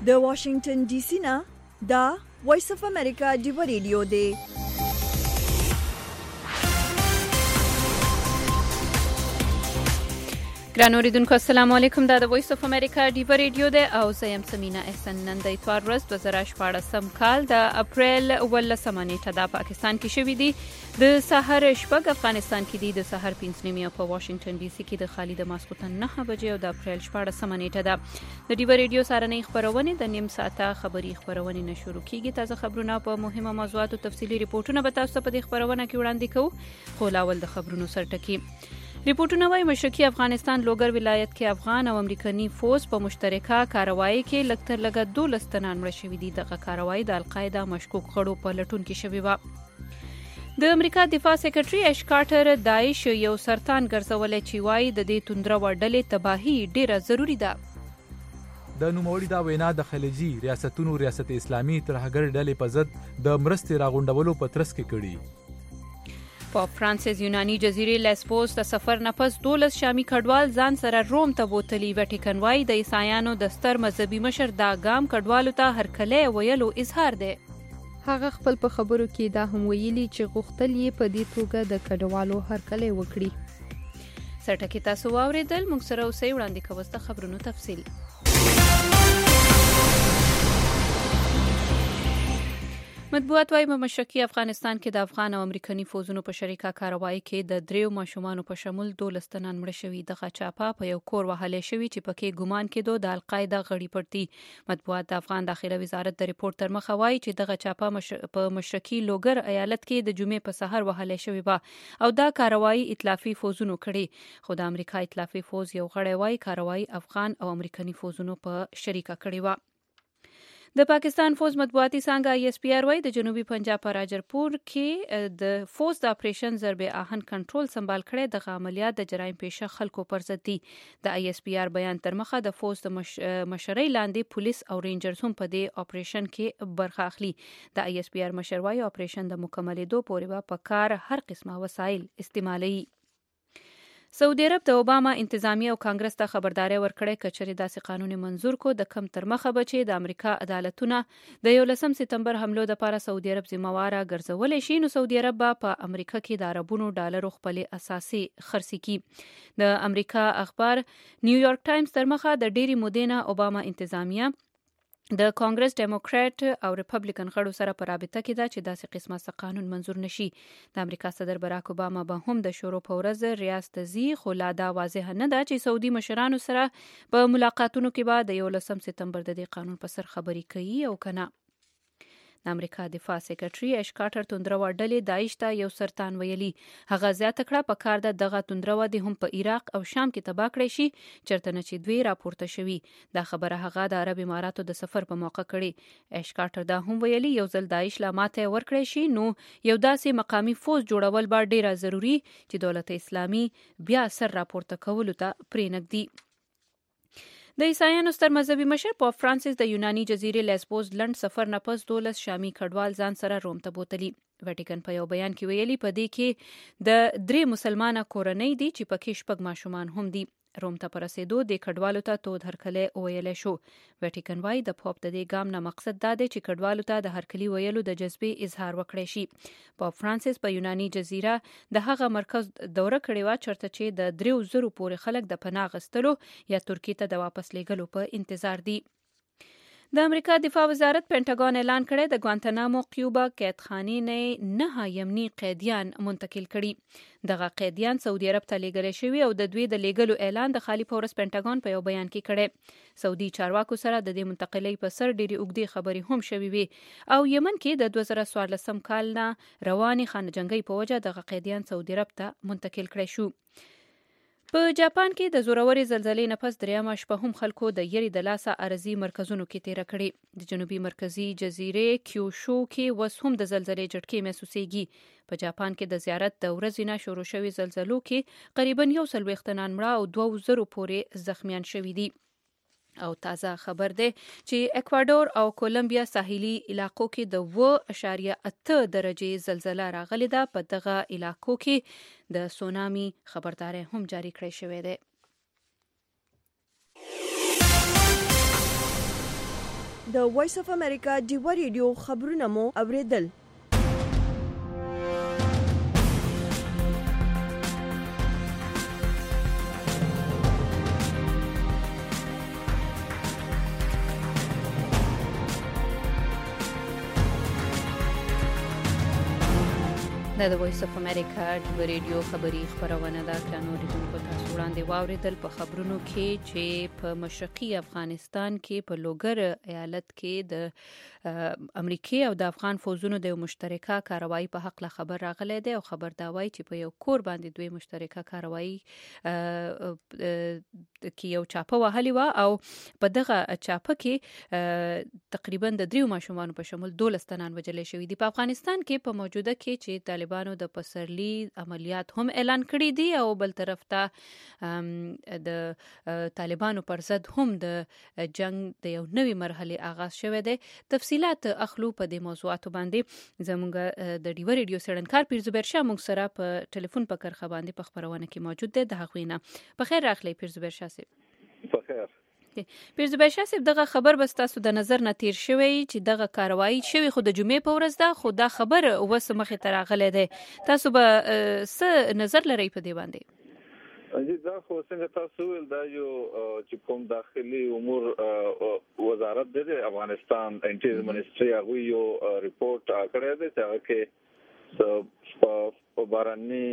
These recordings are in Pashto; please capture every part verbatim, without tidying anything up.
د واشنگټن ډي سي نه دا وایس اف امریکا دی ریډیو دی. ګران اوریدونکو السلام علیکم. دا د وایس اف امریکا دی ریډیو دی او زه یم سمینا احسان. نن د اتوار ورځ دوه زره شپاړسم کال د اپریل ولسمه نیټه د پاکستان کې شوې دي. د سحر شپږ افغانستان کې دي، د سحر پنځه نیمه په واشنگټن ډي سي کې د خالد ماسخوتن نه بجې او د اپریل شپاړسمه نیټه ده. د دی ریډیو سارنې خبرونه د نیم ساعته خبري خبرونه نه شروع کیږي. تازه خبرونه په مهمه موضوعاتو تفصیلی ریپورتونه به تاسو په دې خبرونه کې وړاندې کوو. خو لاول د خبرونو سرټکی ریپورتونه وايي مشرقي افغانستان لوګر ولایت کې افغان او امریکایي فوج په مشترکه کاروایی کې لکتر لګ دولس تنان مړه شوي دي. دغه کاروایی د القاعده مشکوک غړو په لټون کې شوی و. د امریکا دفاع سیکریټري اش کارټر داعش یو سرطان ګرځولې چې وايي د دې توندره وډلې تباہي ډیره ضروری ده. د نوموړي دا وینا د خلیجي ریاستونو ریاست اسلامي ترهګر ډلې په ضد د مرستې راغونډولو په ترڅ کې کړي. په فرانسیس یونانی جزیره لیسبوس د سفر نه پس دولس شامي کډوال ځان سره روم ته بوتلی. وټیکن وايي د عیسایانو د ستر مذهبي مشر دا ګام کډوالو ته هرکله ویلو اظهار دی. هغه خپل په خبرو کې دا هم ویلي چې غوښتل یې په دې توګه د کډوالو هرکله وکړي. سرټکی تاسو واوریدل. موږ سره اوسئ وړاندې کوو د خبرونو تفصیل. مطبوعات وايي په مشرقي افغانستان کې د افغان او امریکایي فوجونو په شریکه کاروایی کې د دریو ماشومانو په شمول دولس تنان مړه شوي. دغه چاپه په یو کور وهلې شوی چې پکې ګومان کېدو د القاعده غړي پړتي. مطبوعات د افغان داخله وزارت د ریپورت تر مخه وايي چې دغه چاپه مش... په مشرقي لوګر ایالت کې د جمعې په سحر وهلې شوی و او دا کاروایی ائتلافي فوجونو کړي. خو د امریکا ائتلافي فوج یو غړی وايي کاروایی افغان او امریکایي فوجونو په شریکه کړی و. د پاکستان فوج مطبوعاتي څانګه آی اس پی آر وايي د جنوبي پنجاب په راجرپور کې د فوج د اپریشن ضرب آهن کنټرول سمبال کړي. د عملیات د جرایم پیشه خلکو پر ضد دي. د آی اس پی آر بیان تر مخه د فوج د مش... مشرۍ لاندې پولیس او رینجرز هم په دې اپریشن کې برخه اخلي. د آی اس پی آر مشر وايي اپریشن د مکملېدو پورې به په کار هر قسمه وسایل استعمالوي. سعودي عرب د اوباما انتظامیه او کانګرس ته خبرداري ورکړې کچري داسې قانون منزور کو د کم تر مخه بچي د امریکا عدالتونه د یولسم سپتمبر حملو د لپاره سعودي عرب ذمہواره ګرځولې شي. نو سعودي عرب په امریکا کې د عربونو ډالرو خپل اساسي خرڅي کی. د امریکا اخبار نیویارک ټایمز تر مخه د ډيري مودینه اوباما انتظامیه د کانګرس ډیموکرات او ریپبلیکن غړو سره په رابطه کې ده چې داسې قسمه څه قانون منزور نشي. د امریکا صدر براک اوباما به هم د شروع په ورځ ریاست زی خو لا دا واضح نه ده چې سعودي مشرانو سره په ملاقاتونو کې به د یولسم سپتمبر د دې قانون په سر خبري کوي او کنه. د امریکا دفاع سیکریټري اش کارټر توندره وډلې داعش ته یو سرطان ویلي. هغه زیاته کړه په کار د دغه توندره ودی هم په عراق او شام کې تباه کړی شي چرته نه چې دوی راپورته شوي. دا خبره هغه د عرب اماراتو د سفر په موقع کړي. اش کارټر دا هم ویلي یو ځل داعش لا ماته ورکړی شي نو یو داسې مقامی فوج جوړول به ډیره ضروری چې دولت اسلامي بیا سر راپورته کولو ته پرېنږدي. د عیسایانو ستر مذهبي مشر په فرانسیس د یونانی جزیره لیسبوس لند سفر نه پس دولس شامي کډوال ځان سره روم ته بوتلی. وټیکن په یو بیان کې ویلي په دې کې د درې مسلمانه کورنۍ دي چې پکې شپږ ماشومان هم دي. روم ته پرسېدو د کډوالو ته تود هرکلی ویلی شو. وټیکن وايي د پاپ د دې ګام نه مقصد دا دی چې کډوالو ته د هرکلي ویلو د جذبې اظهار وکړي شي. پاپ فرانسیس په یونانی جزیره د هغه مرکز دوره کړې وه چرته چې د دریو زرو پورې خلک د پناه غستلو یا ترکیې ته د واپس لیږلو په انتظار دي. د امریکا دفاع وزارت پینټاګون اعلان کړی د ګوانتانامو کیوبا قیدخانې نه نه یمني قیدیان منتقل کړي. دغه قیدیان سعودي عرب ته لیږل شوي او د دوی د لیږلو اعلان د خالي پورس پینټاګون په یو بیان کې کړی. سعودي چارواکو سره د دې منتقلۍ په سر ډېری اوږدې خبرې هم شوي وي او یمن کې د دوه زره څوارلسم کال نه روانې خانه جنګۍ په وجه دغه قیدیان سعودي عرب ته منتقل کړی شو. په جاپان کې د زورورې زلزلې نه پس دریمه شپه هم خلکو د یری د لاسه ارضي مرکزونو کې تیره کړې. د جنوبي مرکزي جزیره کیوشو کې وس هم د زلزلې جټکې محسوسېږي. په جاپان کې د زیارت د ورځې نه شروع شوي زلزلو کې قریبا یو څلوېښت تنان مړه او دوه زرو پورې زخمیان شوي دي. او تازه خبر ده چې اکوادور او کولمبیا ساحلي علاقو کې د اوه اعشاریه اته درجې زلزلہ راغلې ده. په دغه علاقو کې د سونامي خبرداري هم جاری کړی شوې ده. د وایس اف امریکا ډیوا ریډیو خبرونه مو اوریدل. دا د وایس اف امریکا ډیوا ریډیو خبری خبرونه ده. کانو ریډونکو تاسو وړاندې واوریدل په خبرونو کې چې په مشرقي افغانستان کې په لوګر ایالت کې د امریکای او د افغان فوزونو د مشترکه کاروایی په حق له خبر راغلی دی او خبر دا وایي چې په یو کور باندې دوی مشترکه کاروایی کې یو چاپه وهلی و او په دغه چاپه کې تقریبا د دریو ماشومان په شمول دولس تنان وجل شوی دي. په افغانستان کې په موجوده کې چې طالبانو د پسرلی عملیات هم اعلان کړی دي او بل طرف ته د طالبانو پر ضد هم د جنگ د یو نوې مرحله آغاز شوه دی. تفصيلات اخلو په دې موضوعاتو باندې زموږ د ډیوا ریډیو سړنکار پیر زبیر شاه موږ سره په ټلیفون په کرخه باندې په خبرونه کې موجود دی. د هغوی نه په خیر راغلی پیر زبیر شاه صاحب. په خیر. پیر زبیر شاه صاحب دغه خبر بس تاسو د نظر نه تیر شوی چې دغه کاروایی شوی خو د جمعې په ورځ ده خو دا خبر وس مخې ته راغلی دی. تاسو به څه نظر لرئ په دې باندې؟ جی دا خو څنګه تاسو ول دا یو چې کوم داخلي امور وزارت د افغانستان انټیریور منسټري هغه یو ریپورت کړی دی چې هغه کې په باراني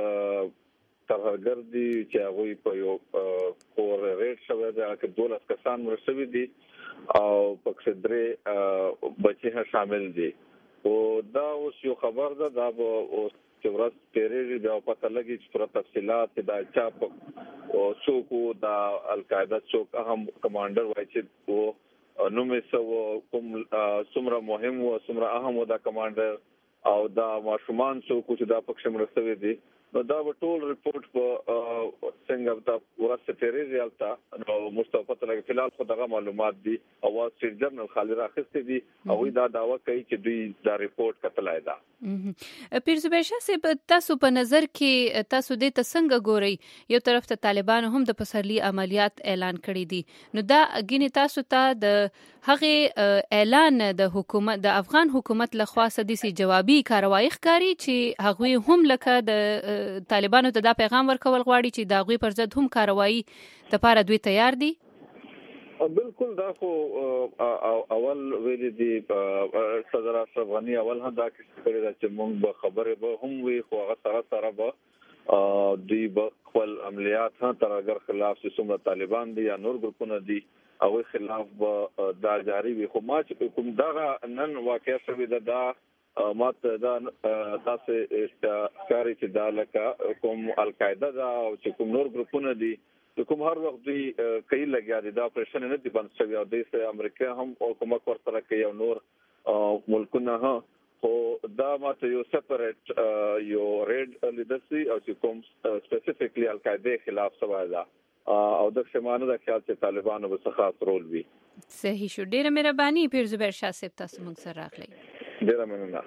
ترهګردي چې هغه په یو کور ریټ شوی دی چې دولس کسان ورسوي دي او پکې درې بچي هم شامل دي. او دا اوس یو خبر ده دا به چې ورځ پیریږي بیا پته لګي چې پر تفصيلات دا چاپ او څوک دا القاعده څوک اهم کمانډر وای چې او نو مې سو کوم څومره مهم او څومره اهم دا کمانډر او دا ماشومان څوک چې دا پکښ مرستوي دي. نو دا ټول ریپورت په څنګه دا ورسته پیریږي البته نو مستوفت لګي فلال خو دغه معلومات دي او واسټ جرنل خالي راخسته دي او دا داوا کوي چې دوی دا ریپورت کتلای دا. پیر زبیر شاه صاحب تاسو په نظر کې تاسو د څنګه ګورئ؟ یو طرف ته طالبان هم د پسرلی عملیات اعلان کړی دي نو دا غینه تاسو ته د هغه اعلان د حکومت د افغان حکومت لخوا سدي جوابي کاروایی ښکاری چې هغه هم لکه د طالبانو ته دا پیغام ورکول غواړي چې دا غوي پر ضد هم کاروایی لپاره دوی تیار دي. بالکل دا خو اول ویل دي صدر اشرف غنی اول هم دا کړی دا چې موږ به خبره به هم وي خو هغه سره سره به دوی به خپل عملیات هم تر اگر خلاف چې څومره طالبان دي یا نور ګروپونه دي او خلاف به دا جاری وي. خو ما چې کوم دا نن واقع شوی دا دا ماته دا تاسو ښکاری چې دا لکه کوم القاعده دا او چې کوم نور ګروپونه دي کوم هر وخت دوی کوي لګیا دي دا پرشن نه دي بند شوی او د امریکا هم او کومک ورسره کوي او نور ملکونه ها خو دا ماته یو سپریټ یو ریډ لیدرسي او چې کوم سپیسیفیکلی القاعده خلاف سوال ده او د شمانه د خیال چې طالبانو به څه خاص رول وي. صحیح شو. ډیره مهرباني پیر زبیر شاه صاحب تاسو موږ سره راغلی. ډیره مننه.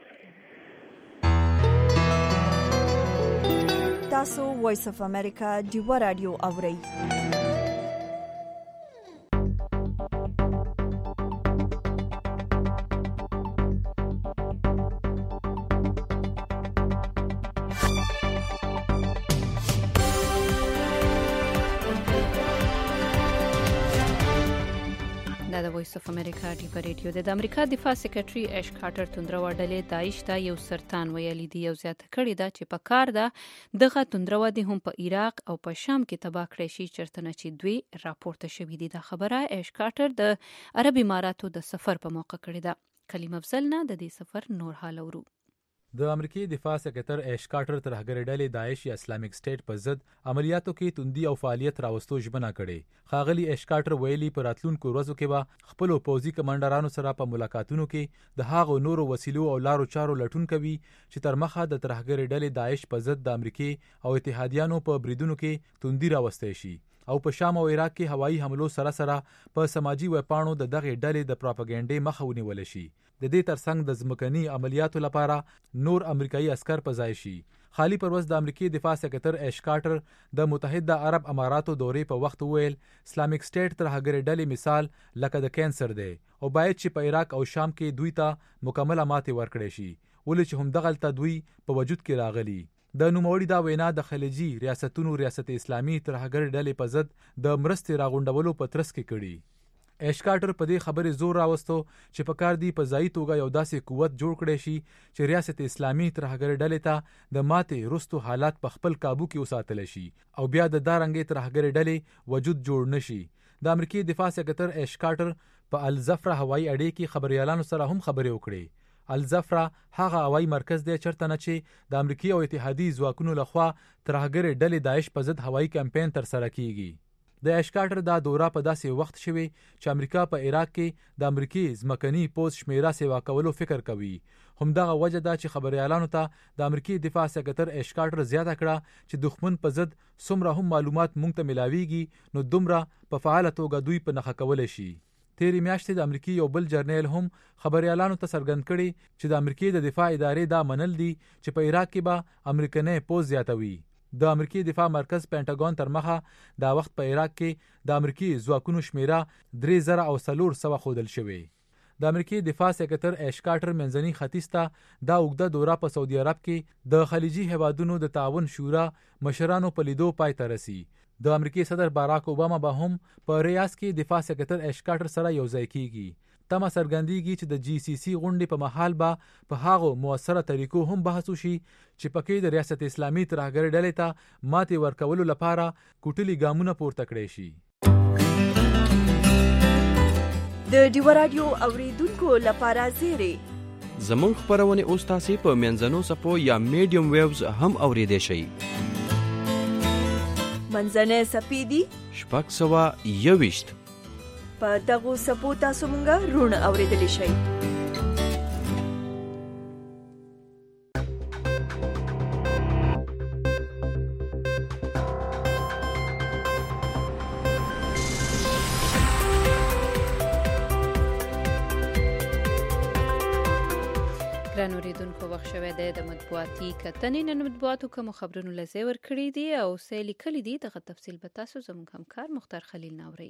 تاسو وایس اف امریکا ډیوا رادیو اورئ. د وایس اف امریکا ډیوا ریډیو د امریکا دفاع سیکریټري اش کارټر توندرو ډلې داعش ته یو سرطان ویلي دی یو زیات کړی دا چې په کار ده دغه توندرو د هم په عراق او په شام کې تباہ کړی شي چرته نه چې دوی راپورته شوې دي. دا خبره اش کارټر د عرب اماراتو د سفر په موقع کړی ده. کلیم افضل نه د دې سفر نور حال ورو. د امریکای دفاع سکرټر ایش کارټر ترهګر ډلې داعش یا اسلامیک سټیټ په ضد عملیاتو کې توندي او فعالیت راوستو ژمنه کړې. خاغلی ایش کارټر ویلي پر راتلونکو ورځو کې به خپل پوځي کمانډرانو سره په ملاقاتونو کې د هاغو نورو وسیلو او لارو چارو لټون کوي چې تر مخه د ترهګر ډلې داعش په ضد د امریکای او اتحادیانو په بریدونو کې توندي راوستي شي او په شام او عراق کې هوایي حملو سره سره په سماجی وپاڼو د دغه ډلې د پروپاګاندا مخه ونیول شي. د دې ترڅنګ د ځمکني عملیاتو لپاره نور امریکایي عسكر په ځای شي. خالی پروز د امریکای دفاع سکرټر ایش کارټر د متحده عرب اماراتو دورې په وخت ویل اسلامیک سټیټ تر هغه ډلې مثال لکه د کینسر دی او باید چې په عراق او شام کې دوی ته مکمله ماتې ورکړي شي ولې چې هم دغلته دوی په وجود کې راغلي. د نوموړي دا وینا د خلیجي ریاستونو ریاست اسلامي تر هغه ډلې په ضد د مرستې راغونډولو په ترڅ کې کړي. ایش کارټر په دې خبرې زور راوستو چې په کار دی په ځای توګه یو داسې قوت جوړ کړي شي چې ریاست اسلامي تر هغه ډلې ته د ماتې رستو حالات په خپل قابو کې وساتل شي او بیا د دارنګې تر هغه ډلې وجود جوړ نشي. د امریکای دفاع سکرټر ایش کارټر په الزفره هوایي اډې کې خبريالانو سره هم خبرې وکړې. الزفره هغه هوایي مرکز دی چرته نه چې د امریکای او اتحادیې ځواکونو لخوا تر هغه ډلې داعش په ضد هوایي کمپاین تر سره کیږي. د ایش کارټر دا دوره په داسې وخت شوی چې امریکا په عراق کې د امریکای ځمکني پوز شمیره سیوا کولو فکر کوي. همدغه وجه دا چې خبريالانو ته د امریکای دفاع سکرټر ایش کارټر زیاته کړه چې دښمن په ضد څومره هم معلومات مونږ ته ملاويږي نو دومره په فعاله توګه دوی په نخښه کولای شي. تیری میاشتې د امریکای یو بل جرنیل هم خبريالانو ته څرګند کړي چې د امریکای د دفاع ادارې دا منل دي چې په عراق کې به امریکنۍ پوز زیاتوي. د امریکای دفاع مرکز پینټاګون تر مخه دا وخت په عراق کې د امریکای ځواکونو شمیره درې زره او څلور سوه ښودل شوې. د امریکای دفاع سکرټر ایش کارټر منځني ختیځ ته دا اوږده دوره په سعودي عرب کې د خلیجي هیوادونو د تعاون شورا مشرانو په لیدو پای ته رسي. د امریکای صدر باراک اوباما به هم په ریاض کې دفاع سکرټر ایش کارټر سره یو ځای کیږي. تمه څرګندېږي چې د جی سی سی غونډې په مهال به په هغو موثره طریقو هم بحث وشي چې پکې د ریاست اسلامي ترهګرۍ ډلې ته ماتې ورکولو لپاره کوټلي ګامونه پورته کړی شي. د ډیو رادیو اوریدونکو لپاره زیری زموږ خبرونه اوس تاسو په منځنو سپو یا میډیم ویوز هم اوریدئ شئ. منځنۍ سپې دي شپږ سوه یوویشت. په دغو سپو تاسو مونږه روڼ اوریدلی شئ. ګران اوریدونکو وخت شوی دی د مطبوعاتي کتنې نن مطبوعاتو کوم خبرونه لزی ورکړي دي او څه لیکلي دي دغه تفصیل به تاسو زموږ همکار مختار خلیل ناوري.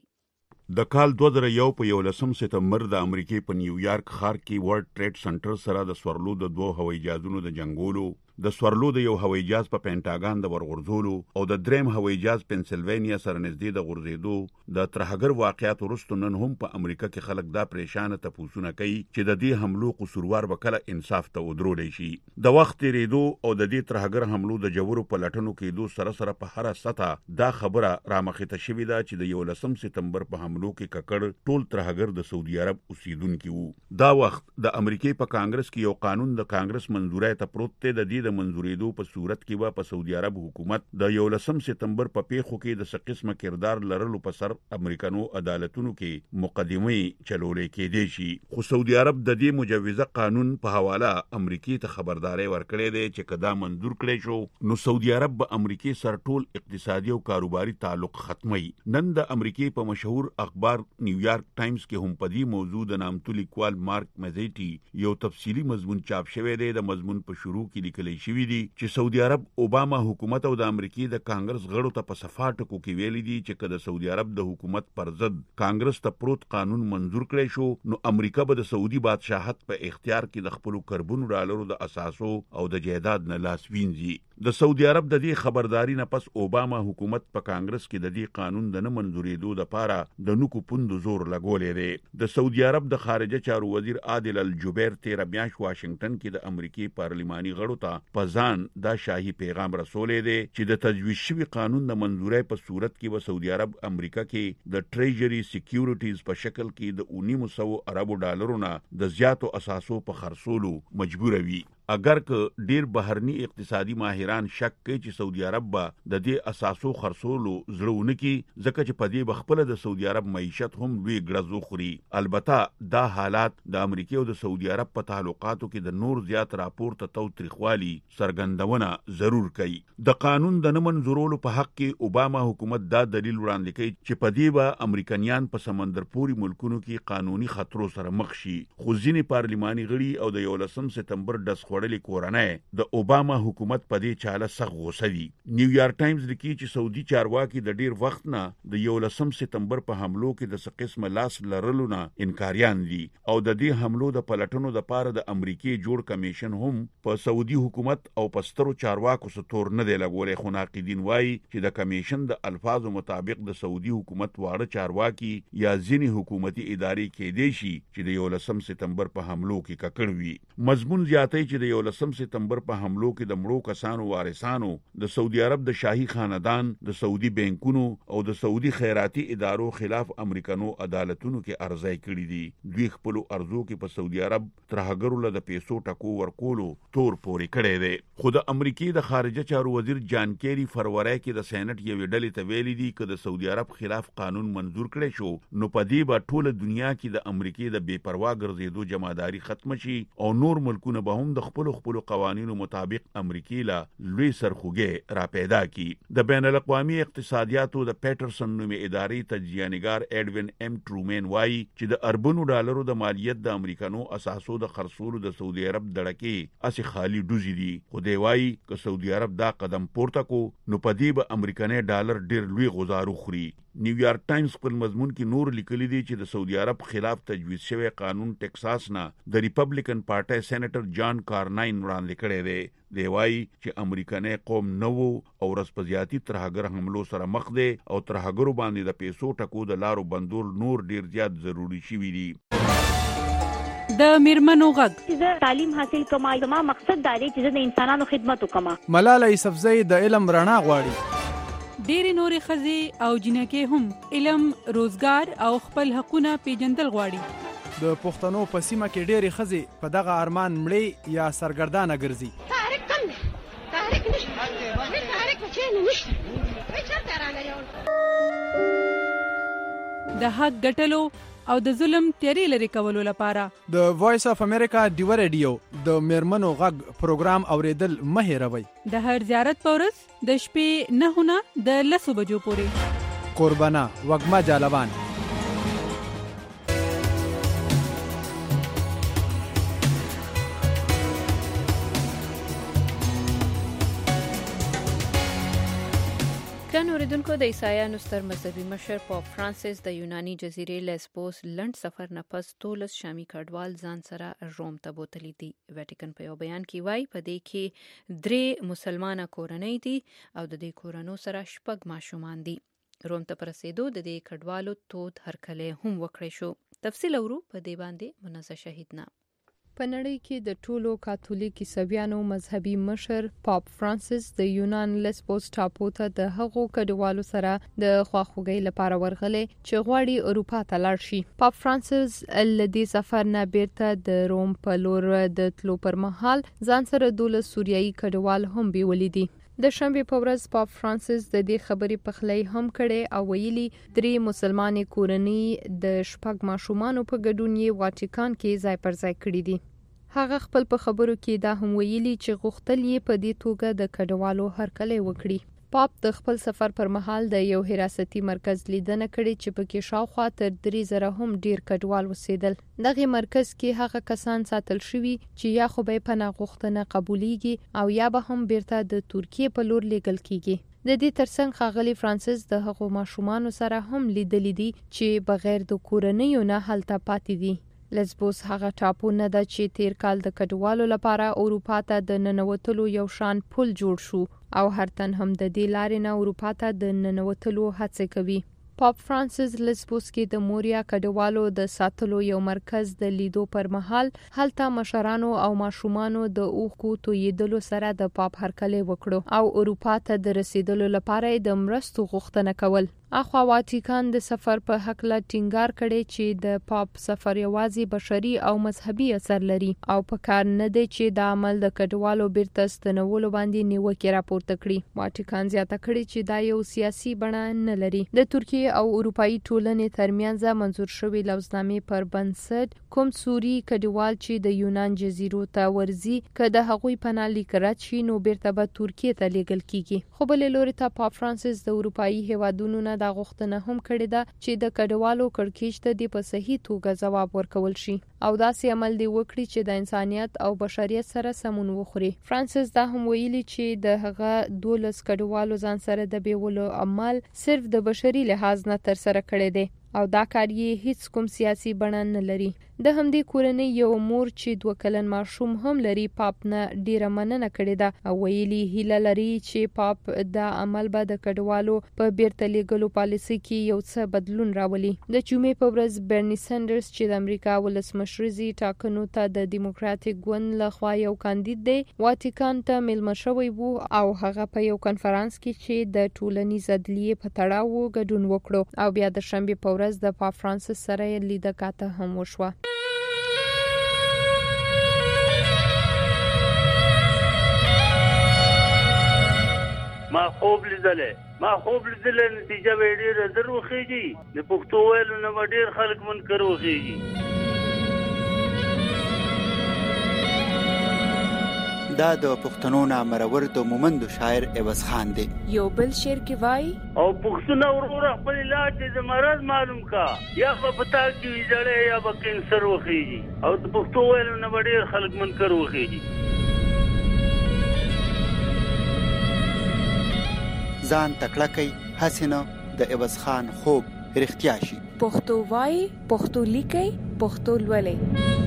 د کال دوه زره یو په یولسم سپتمبر د امریکای په نیویارک ښار کې ورلد ټریډ سنټر سره د سورلو د دوه هوایي جهازونو د جنګولو، د سورلو د یو هوایي جهاز په پینټاګان د ورغورځولو او د دریم هوایي جهاز پنسلوانیا سره نږدې د غورځېدو د ترهګر واقعیت وروسته نن هم په امریکا کې خلک دا پریشانه تپوسونه کوي چې د دې حملو قصوروار به کله انصاف ته ودرولی شي. د وخت تېرېدو او د دې ترهګر حملو د جوړو پلټنو کېدو سره سره په هره سطحه دا خبره رامخته شوې ده چې د یولسم سپتمبر په حملو کې ککړ ټول ترهګر د سعودي عرب اوسیدونکي وو. دا وخت د امریکای په کانګرس کې یو قانون د کانګرس منظورۍ ته پروت دی. د دې د منظورېدو په صورت کې به په سعودي عرب حکومت د یولسم سپتمبر په پیښو کې د څه قسمه کردار لرلو په سر امریکانو عدالتونو کې مقدمې چلولې کېدې شي. خو سعودي عرب د دې مجوزه قانون په حواله امریکای ته خبرداري ورکړې ده چې کدا منظور کړي شو نو سعودي عرب به امریکای سره ټول اقتصادي او کاروباري تعلق ختمي. نن د امریکای په مشهور اخبار نیویارک ټایمز کې هم په دې موضوع د نامتو لیکوال مارک مزیټي یو تفصیلی مضمون چاپ شوی دی. د مضمون په شروع کې لیکل شوی دی چې سعودي عرب اوباما حکومت او د امریکای د کانګرس غړو ته په صفاټکو کې ویلي دي چې کله سعودي عرب د حکومت پر ضد کانګرس ته پروت قانون منظور کړی شو نو امریکا به د سعودي بادشاہت په اختیار کې د خپل کربونو ډالرو د اساسو او د جیداد نه لاس وینځي. د سعودي عرب د دې خبرداري نه پس اوباما حکومت په کانګرس کې د دې قانون د نه منظورېدو لپاره د نوکو پوند زور لګولې دی. د سعودي عرب د خارجه چارو وزیر عادل الجبیر تیر میاشت واشنگټن کې د امریکای پارلماني غړو ته په ځان دا شاهي پیغام رسولې دی چې د تجویز شوی قانون د منظورۍ په صورت کې به سعودي عرب امریکا کې د ټریجري سکیورټیز په شکل کې د اونیمو سو اربو ډالرو نه د زیاتو اساسو په خرڅولو مجبور وي. اگر که ډیر بهرني اقتصادي ماهران شک کوي چې سعودي عرب به د دې اساسو خرڅولو زړونه کی ځکه چې په دې بخپله د سعودي عرب معیشت هم لوی ګړزو خوري. البته دا حالات د امریکای او د سعودي عرب په تعلقاتو کې د نور زیات راپورته توتریخوالي څرګندونه ضرور کوي. د قانون د نه منظورولو په حق کې اوباما حکومت دا دلیل وړاندې کوي چې په دې به امریکایان په سمندر پوري ملکونو کې قانوني خطرو سره مخ شي. خو ځینې پارلماني غړي او د یولسم سپتمبر ډسخو خوړلې کورنۍ د اوباما حکومت په دې چاله سخت غوسه دي. نیویارک ټایمز لیکي چې سعودي چارواکي د ډیر وخت نه د یولسم سپتمبر په حملو کې د څه قسمه لاس لرلو نه انکاریان دي او د دې حملو د پلټنو د پاره د امریکای جوړ کمیشن هم په سعودي حکومت او پسترو چارواکو سره تور نه دی لګولې. خو ناقدین وایي چې د کمیشن د الفاظو مطابق د سعودي حکومت واړه چارواکي یا ځینې حکومتي ادارې کې دي شي چې د یولسم سپتمبر په حملو کې ککړ وي. مضمون زیاتوي چې د یولسم سپتمبر په حملو کې د مړو کسانو وارثانو د سعودي عرب د شاهي خاندان، د سعودي بانکونو او د سعودي خیراتي ادارو خلاف امریکانو عدالتونو کې ارزای کړي دي. دوی خپل ارزو کې په سعودي عرب ترهګرو له د پیسو ټکو ورکولو تور پورې کړي دي. خو د امریکای د خارجه چارو وزیر جان کیری فروری کې د سېنات یوې ډلې ته ویلي دي چې د سعودي عرب خلاف قانون منظور کړي شو نو په دې به ټوله دنیا کې د امریکای د بے پروا ګرځېدو جمعداري ختم شي او نور ملکونه به هم د خپل خپل قوانینو مطابق امریکای له لوی سرخوږی را پیدا کړي. د بین الاقوامي اقتصادیاتو د پیټرسن نومې ادارې تجزیه‌نګار اډوین ایم ټرومن وایي چې د اربونو ډالرو د مالیت د امریکانو اساسو د خرڅولو د سعودي عرب دړکې اسی خالی ډوزي دي. خو دی وایي چې سعودي عرب دا قدم پورته کو نو په دې به امریکاني ډالر ډیر لوی غزارو خوري. نیویارک ټایمز خپل مضمون کې نور لیکلي دي چې د سعودي عرب خلاف تجویز شوی قانون ټکساس نه د ریپبلیکن پارټي سېنیټر جان کارناین وړاندې کړی دی. دی وایي چې امریکاني قوم نو او رسپزیاتی ترهګر حملو سره مخ دي او ترهګرو باندې د پیسو ټکو د لارو بندول نور ډیر زیات ضروری شوي دي. د میرمنو غږ زه تعلیم حاصل کوم. زما مقصد دا دی چې زه د انسانانو خدمت وکم. ملاله یوسفزۍ د علم رڼا غواړي. ډېری نورې ښځې او جنکې هم علم، روزګار او خپل حقونه پیژندل غواړي. د پښتنو په سیمه کې ډېرې ښځې په دغه ارمان مړې یا سرګردانه ګرځي. تحریک کم دی، تحریک نشته، هیڅ تحریک په چین نشته، هیڅ چرته راغلی. د حق ګټلو او د ظلم تیارې لرې کولو لپاره د وایس اف امریکا ډیو ریډیو د میرمنو غږ پروګرام اوریدل مه هېروئ. د هر زیارت په ورځ د شپې نهه نه د لسو بجو پورې. قربانه وږمه جالبان. ګران اوریدونکو، د عیسایانو ستر مذهبي مشر پاپ فرانسیس د یوناني جزیرې لیسبوس لنډ سفر نه پس دولس شامي کډوال ځان سره روم ته بوتلی دي. ویټیکن په یو بیان کې وایي په دې کې درې مسلمانه کورنۍ دي او د دې کورنو سره شپږ ماشومان دي. روم ته پر رسیدو د دې کډوالو تود هرکلی هم وکړی شو. تفصیل اورو په دې باندې منزه شهیدنا. په نړۍ کې د ټولو کاتولیک عیسویانو مذهبي مشر پاپ فرانسیس د یونان لیسبوس ټاپو ته د هغو کډوالو سره د خواخوږۍ لپاره ورغلی چې غواړي اروپا ته لاړ شي. پاپ فرانسیس له دې سفر نه بیرته د روم په لور د تلو پر مهال ځان سره دولس سوریایي کډوال هم بیولي دي. د شنبې په ورځ پاپ فرانسیس د دې خبرې پخلی هم کړي او ویلي درې مسلمانې کورنۍ د شپږ ماشومانو په ګډون یې واټیکان کې ځای پر ځای کړي دي. هغه خپل په خبرو کې دا هم ویلي چې غوښتل یې په دې توګه د کډوالو هرکلی وکړي. پاپ د خپل سفر پر مهال د یو حراستي مرکز لیدنه کړې چې پکې شاوخوا تر درې زره هم ډیر کډوال اوسېدل. دغه مرکز کې هغه کسان ساتل شوي چې یا خو به پناه غوښتنه قبولېږي او یا به هم بیرته د ترکیې په لور لیږل کیږي. د دې ترڅنګ ښاغلي فرانسیس د هغو ماشومانو سره هم لیدلی دي چې بغیر د کورنیو نه هلته پاتې دي. لیسبوس هغه ټاپو نه ده چې تیر کال د کډوالو لپاره اروپا ته د ننوتلو یو شان پل جوړ شو او هر تن هم د دې لارې نه اروپا ته د ننوتلو هڅه کوي. پاپ فرانسیس لیسبوس کې د موریا کډوالو د ساتلو یو مرکز د لیدو پر مهال هلته مشرانو او ماشومانو د اوښکو تویېدلو سره د پاپ هرکلی وکړو او اروپا ته د رسیدلو لپاره د مرستو غوښتنه کول. اخوا واټیکان د سفر په هکله ټینګار کړي چې د پاپ سفر یوازې بشري او مذهبي اثر لري او په کار نه دی چې د عمل د کډوالو بیرته ستنولو باندې نیوکې راپورته کړي. واټیکان زیاته کړي چې دا یو سیاسي بڼه نه لري. د ترکیې او اروپאי ټولنې ترمنځ منزور شوی لوزنامې پر بنسټ کوم سوري کډوال چې د یونان جزیرو ته ورځي که د هغوی پناه لیک رد شي نو بیرته به ترکیې ته لیږل کیږي. خو بلې لوري ته پاپ فرانسیس د اروپאי هیوادونو نه دا غوښتنه هم کړې ده چې د کډوالو کړکېچ ته د په صحیح توګه ځواب ورکول شي او داسې عمل دی وکړي چې د انسانیت او بشریت سره سمون وخوري. فرانسیس دا هم ویلي چې د هغه دولس کډوالو ځان سره د بیولو عمل صرف د بشري لحاظ نه تر سره کړی دی او دا کار یې هیڅ کوم سیاسي بڼه نه لري. د همدې کورنۍ یو مور چې دوه کلن ماشوم هم لري پاپ نه ډیره مننه کړې ده او ویلي هیله لري چې پاپ دا عمل به د کډوالو په بیرته لیږلو پالیسي کې یو څه بدلون راولي. د جمعې په ورځ برني سندرز چې د امریکا ولسمشرزي ټاکنو ته د دیموکراتیک ګوند لخوا یو کاندید دی واتیکان ته میلمه شوی وو او هغه په یو کنفرانس کې چې د ټولنیز عدلیې په تړاو ګډون وکړو او بیا د شنبې په ورځ د پاپ فرانسیس سره یې لیده کاته هم وشوه. ما خوب لیدلې ما خوب لیدلې نتیجه به ډېره در وخیږي د پښتو ویلو نه به ډېر خلک منکر وخیږي. دا د پښتنو نامرور د مومندو شاعر عوض خان دی. یو بل شعر کې وای او پښتون ورور خپل علاج د مرض معلوم کا یا په پتا کې ویځړې یا په کینسر وخیږي او د پښتو ویلو نه به ډېر خلک منکر وخیږي. ځان تکړه کوي حسینه د عوض خان خوب رښتیا شي. پښتو وای پښتو لیکي پښتو لولي.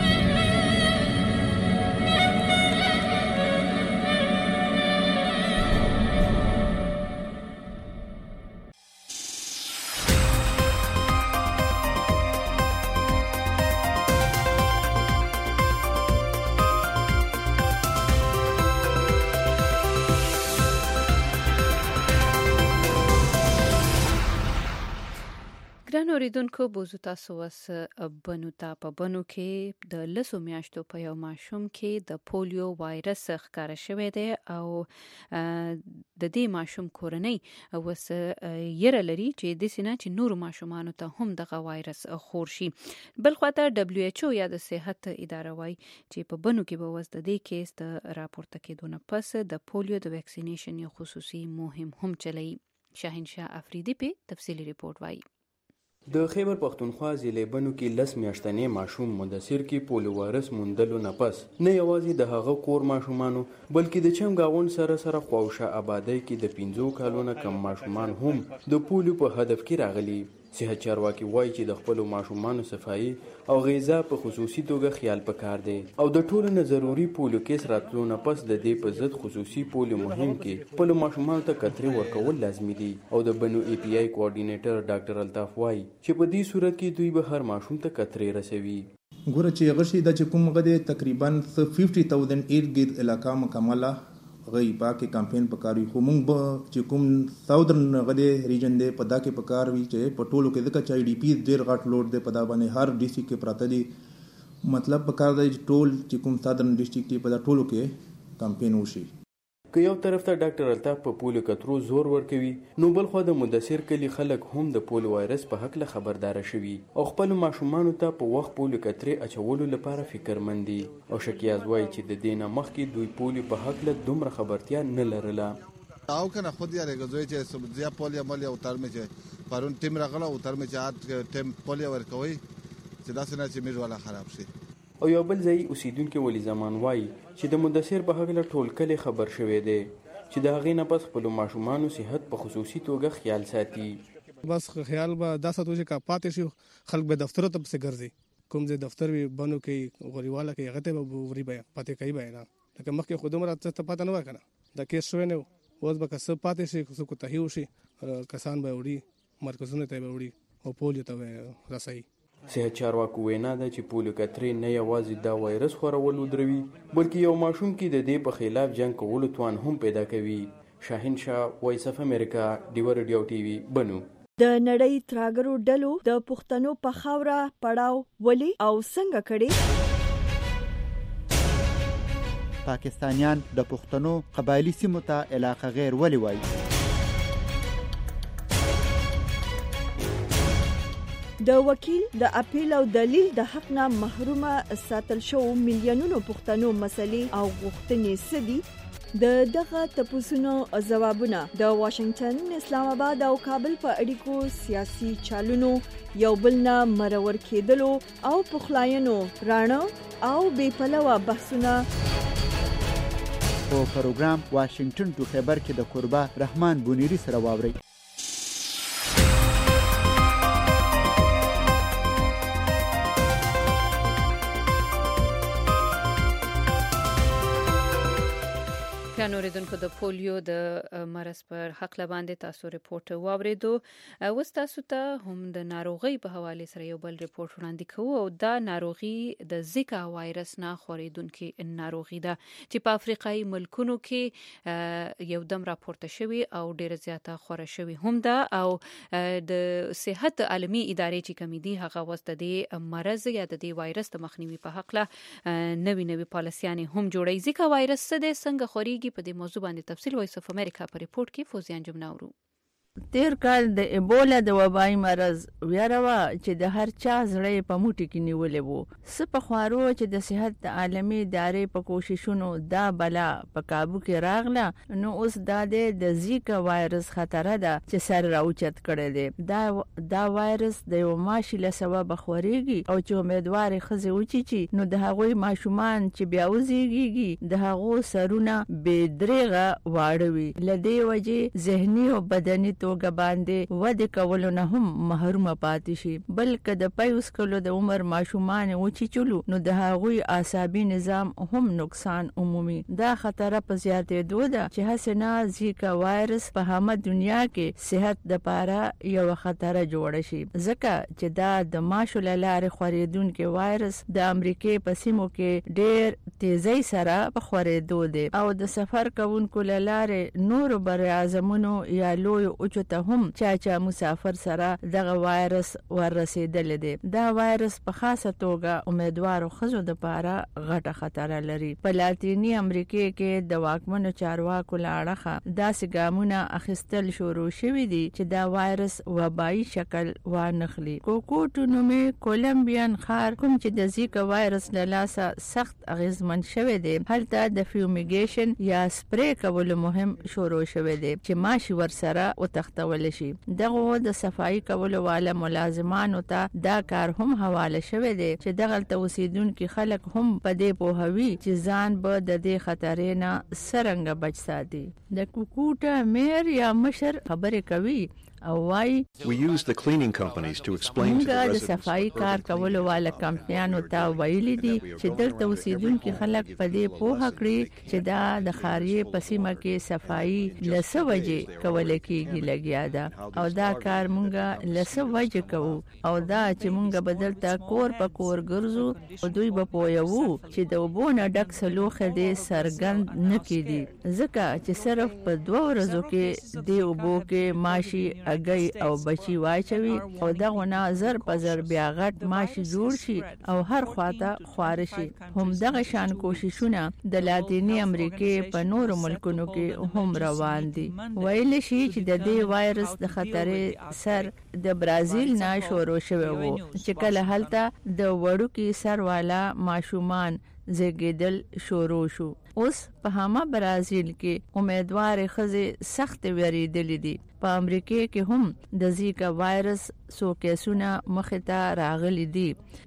ګران اوریدونکو بوزو تاسو وس بنو ته په بنو کې د لسو میاشتو په یو ماشوم کې د پولیو وایرس ښکار شوی دی او د دې ماشوم کورنۍ وس یره لري چې د سینا چې نور ماشومان ته هم دغه وایرس خور شي. بل خواته دبليو ایچ او یا د صحت اداره وايي چې په بنو کې به وس د دې کیس د راپورته کېدو نه پس د پولیو د ویکسینیشن یو خصوصي مهم هم چلی. شاهینشاه افریدی په تفصیلی ریپورت وايي. د خیبر پختونخوا ضلع بنو کې لس میاشتنې ماشوم مدثر کې پولیو وایرس موندلو نه پس نه یوازې د هغه کور ماشومانو بلکې د چمګاون سره سره خواوشه آبادی کې د پنځو کالونو کم ماشومان هم د پولیو په هدف کې راغلي. صحت چارواکي وایي چې د خپل ماشومانو صفایي او غذا په خصوصي توګه خیال پکار دی او د ټولو نه ضروري پولیو کیس راتلو نه پس د دې په ضد خصوصي پولیو مهم کې خپل ماشومانو ته کترې ورکول لازمي دي او د بنو ای پی آی کوارډینیټر ډاکټر الطاف وایي چې په دې صورت کې دوی به هر ماشوم ته کترې رسوي. ګوره چې غشي د چې کوم غده تقریبا پنځه هزار ارد گرد علاقہ مکمله غي باکي کمپاین پکاري خو مونږ به چې کوم ساودرن غده ریجن دی په دا کې پکار وی چې په ټولو کې ځکه چې ډي پی ډیر غټ لوډ دی په دا باندې هر ډیسټریکټ کې پراته دي مطلب پکار دی ټول چې کوم ساودرن ډیسټریکټ دی په دا ټولو کې کمپاین وشي. که یو طرف ته ډاکټر الطاف په پولیو کترو زور ورکوي نو بل خو د مدثر کلی خلک هم د پولیو وایرس په حق له خبردار شوي او خپل ماشومان ته په وخت پولیو کترې اچولو لپاره فکرمند دي او شکیاز وایي چې د دینه مخکې دوی پولیو په حق له دومره خبرتیا نه لرله. او کنه خود یاره غزوی چې سبزیا پولیو ملي او تر مې چې پرون ټیم راغله او تر مې چې هات ټیم پولیو ورکوي چې داسې نه چې میډ والا خراب شي. او یو بل ځای اوسیدونکو ولی زمان وایي چې د مدثر په حق له ټول کلی خبر شوی دی چې د هغې نه پس خپلو ماشومانو صحت په خصوصي توګه خیال ساتي. بس خیال به دا ساتو چې کا پاتې شي خلک به دفترو ته پسې ګرځي کوم ځای دفتر وي بنو کې غریواله کې هغه ته به وري به پاتې کوي به نه لکه مخکې خو دومره ته پاته نه وکنه دا کیس شوی نه اوس به که څه پاتې شي څوک ته هیو شي کسان به وړي مرکزونو ته به وړي او پولیو ته به رسوي. صحت چارواکو وینا ده چې پولیو کترې نه یوازې دا وایرس خورول ودروي بلکې یو ماشوم کې د دې په خلاف جنگ کولو توان هم پیدا کوي. شاهین شاه وایس اف امریکا ډیو ریډیو ټي وي بنو. د نړۍ تراګرو ډلو د پښتنو په خاوره پړاو ولي او څنګه کړي؟ پاکستانیان د پښتنو قبایلی سیمو ته علاقه غیر ولي وایي؟ د وکیل د اپیل او دلیل د حق نه محرومه ساتل شو میلیونونو پښتنو مسلې او غوښتنې سدي د دغه تپوسونو ځوابونه د واشنگټن، اسلام آباد او کابل په اړیکو سیاسي چالونو یو بل نه مرور کېدلو او پخلاینو رانه او بې پلوه بحثونه په پروګرام واشنگټن ټو خبر کې د قربا رحمان بونیری سره واوري. نوریدونکو د پولیو د مرض پر حق لباندې تاسو ریپورت واوریدو. اوس تاسو ته هم د ناروغي په حواله سره یو بل ریپورت وړاندې کوو او دا ناروغي د زیکا وایرس نه خورېدونکي ناروغي ده چې په افریقایي ملکونو کې یو دم راپورته شوی او ډیره زیاته خوره شوی هم ده او د صحت عالمي ادارې چې کمیدي هغه واسطه د مرض یا د وایرس د مخنیوي په حق له نوي نوي پالیسيانې هم جوړي. زیکا وایرس څه ده، څنګه خوريږي، په دې موضوع باندې تفصیل وایس اف امریکا په ریپورت کې فوزیان جمناورو. تیر کال د ایبولا د وبای مرض ویروا چې د هر چا زړه په موټي کې نیولې وو. سپه خوارو چې د صحت عالمي ادارې په کوششونو دا بلا په काबू کې راغله، نو اوس دا د زیکا وایرس خطر ده چې سر راوچت کړي دي. دا دا وایرس د یو ماشي له سبب خوريږي او چې امیدوار خزه وچی چې نو د هغوی ماشومان چې بیا وزيږي د هغو سرونه به درېغه واړوي. لدی وجه ذهني او بدني توګه باندې ود کولو نه هم محروم پاتې شي، بلکې د پایوس کولو د عمر ماشومان او چې چلو نو د هغوی اعصابي نظام هم نقصان عمومي. دا خطر په زیاتې دوه ده چې حسنا زیکا وایرس په همه دنیا کې صحت د پاره یو خطر جوړ شي، ځکه چې دا د ماشو لاره خورېدونکو وایرس د امریکای په سیمو کې ډېر تیزی سره په خورېدو دي او د سفر کوونکو لاره نور بر اعظمونو یا لوی او ته هم چا چا مسافر سره دغه وایرس ورسېدل دي. دا وایرس په خاصه توګه امیدوارو خزو د پاره غټه خطر لري. په لاتینی امریکا کې د واکمنو چارواکو لاړه داسې ګامونه اخیستل شروع شوي دي چې دا وایرس وبایي شکل وانخلي. کوکوټو نومي کولمبیان خار کوم چې د زیکا وایرس له لاسه سخت اغیزمن شوی دی، هلته د فیومیګیشن یا سپری کول مهم شروع شوی دی چې ماشي ور سره او تختول شي. دغه د صفائی کولو والا ملازمانو ته دا کار هم حواله شوی دی چې دغه توسیدونکو خلک هم په دې پوهوي چې ځان به د دې خطرې نه څنګه بچ ساتي. د کوکوټا میر یا مشر خبرې کوي او وای We use the cleaning companies to explain to the residents. د صفائی کار کولو والا کمپنیانو ته ویلي دي چې دلته اوسیدونکو خلک په دې پوهه کړی چې دا د خاریه پسیمه کې صفائی لسه وجه کول کېږي لګیا ده او دا کار مونږه لسه وجه کوو او دا چې مونږه بدلته کور په کور ګرځو او دوی به پویو چې د وبونه ډک سلوخه دې سرګند نه کېدي، ځکه چې صرف په دوه ورځو کې دی وبو کې ماشي اگئی او بچی واچوي او دغه نظر پزر بیا غټ ماشي جوړ شي او هر خواته خوار شي. هم دغه شان کوششونه د لاتینی امریکا په نور ملکونو کې هم روان دي. ویل شي چې د دې وایرس د خطرې سر د برازیل نه شروع شوی وو چې کله هلته د وړو کې سر والا ماشومان زګیدل شروع شو. اوس په همه برازیل کې امیدوار خزه سخت وریدلې دي. په امریکا کې هم د زیکا وایرس سو کیسونه مخه ته راغلي دي،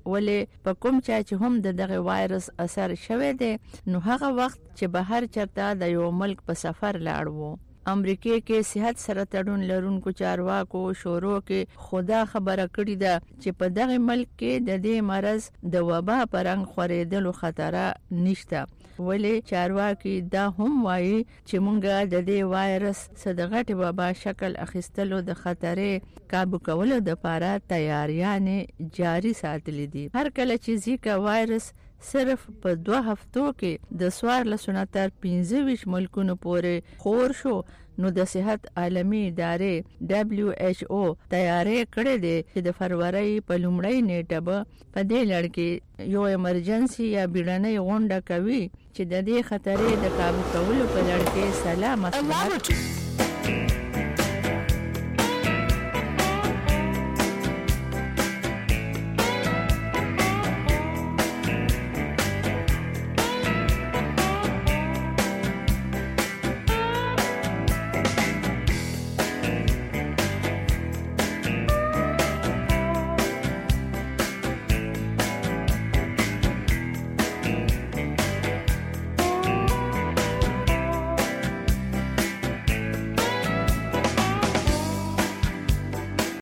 ولې په کوم چا چې هم د دغه وایرس اثر شوه دي نو هغه وخت چې بهر چرته د یو ملک په سفر لاړ وو. امریکا کې صحت سره تړون لرونکو چارواکو شورو کې خدا خبره کړې ده چې په دغه ملک کې د دې مرض د وبا پرنګ خورېدلو خطر نشته، ولې چارواکي دا هم وایي چې مونږه د دې وایرس صدغټ وبا شکل اخیستلو د خطرې काबू کولو د لپاره تیاریانې جاری ساتلې دي. هر کله چې زیکا وایرس صرف په دوه هفتو کې د سوار لسونه تر پنځه ویشت ملکونو پورې خور شو نو د صحت عالمي ادارې دبليو ایچ او تیارې کړې دي چې د فروری په لومړۍ نیټه به په دې لړ کې یو ایمرجنسي یا بیړنۍ غونډه کوي چې د دې خطرې د काबू کولو په لړ کې سلامت